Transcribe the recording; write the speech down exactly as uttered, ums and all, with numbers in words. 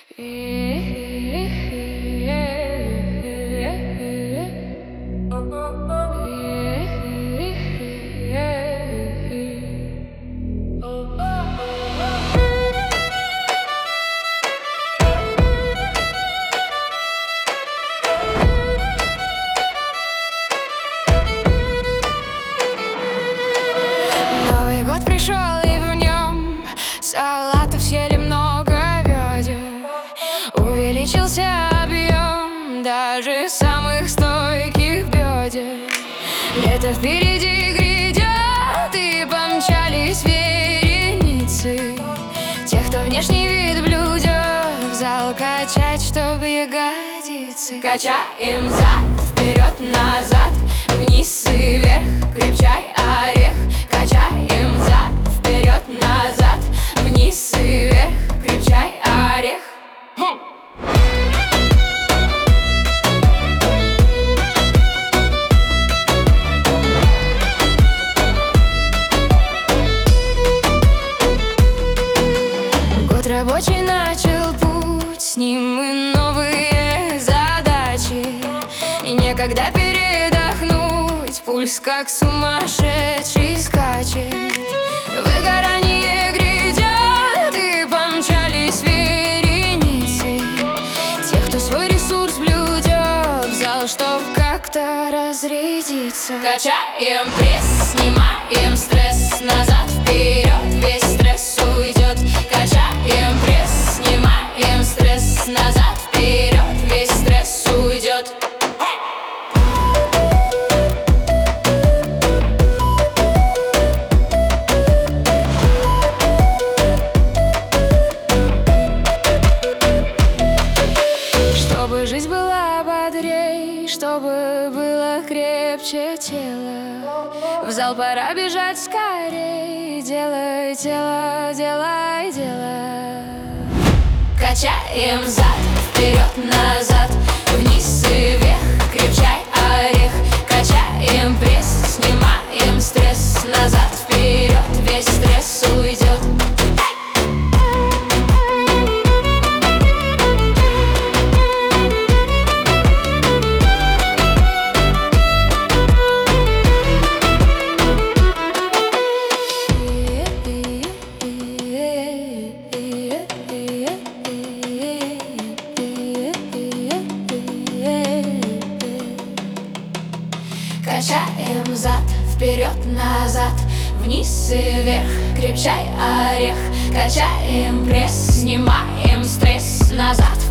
Новый год пришел, и в нем салатов съели много ведер. Увеличился объем даже самых стойких бедер. Лето впереди грядет, и помчались вереницы тех, кто внешний вид блюдет, в зал качать, чтобы ягодицы. Качаем зад, вперед-назад, вниз и вверх, крепчай орех. Качаем зад, вперед-назад, вниз и вверх, крепчай орех. Хм. Год рабочий начал путь, с ним и новые задачи. И некогда передохнуть, пульс как сумасшедший скачет. Выгорание грядет, и помчались вереницы тех, кто свой ресурс блюдет, в зал, чтоб как-то разрядиться. Качаем пресс, снимаем стресс, назад, вперед, весь стресс уйдет. Качаем пресс, снимаем стресс, назад, вперед, весь стресс уйдет. Чтобы жизнь была бодрей, чтобы было крепче тело, в зал пора бежать скорей. Делай дело, делай дело. Качаем зад, вперед-назад, вниз и вверх, крепчай орех. Качаем пресс, снимаем стресс, назад, вперед, весь стресс уйдет. Качаем зад, вперед-назад, вниз и вверх, крепчай орех. Качаем пресс, снимаем стресс, назад,